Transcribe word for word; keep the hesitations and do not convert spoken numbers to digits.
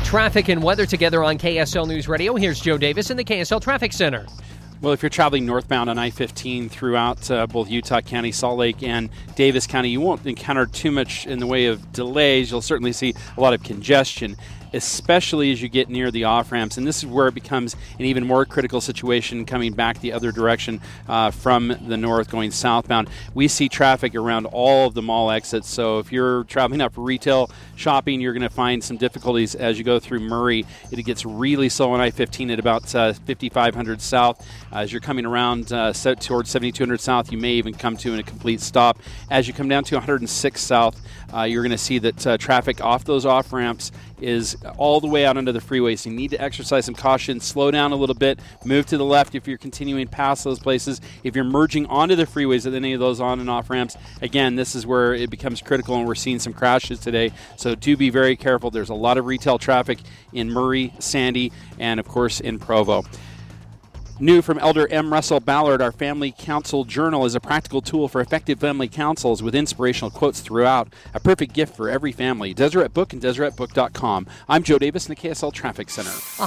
Traffic and weather together on K S L News Radio. Here's Joe Davis in the K S L Traffic Center. Well, if you're traveling northbound on I fifteen throughout uh, both Utah County, Salt Lake, and Davis County, you won't encounter too much in the way of delays. You'll certainly see a lot of congestion, especially as you get near the off-ramps. And this is where it becomes an even more critical situation coming back the other direction uh, from the north going southbound. We see traffic around all of the mall exits. So if you're traveling up for retail shopping, you're going to find some difficulties as you go through Murray. It gets really slow on I fifteen at about uh, fifty-five hundred south. Uh, as you're coming around uh, set towards seventy-two hundred south, you may even come to a complete stop. As you come down to one hundred six south, uh, you're going to see that uh, traffic off those off-ramps is all the way out onto the freeway. So you need to exercise some caution, slow down a little bit, move to the left if you're continuing past those places. If you're merging onto the freeways at any of those on and off ramps, again, this is where it becomes critical, and we're seeing some crashes today. So do be very careful. There's a lot of retail traffic in Murray, Sandy, and of course in Provo. New from Elder M. Russell Ballard, our Family Counsel Journal is a practical tool for effective family counsels with inspirational quotes throughout. A perfect gift for every family. Deseret Book and Deseret Book dot com. I'm Joe Davis in the K S L Traffic Center.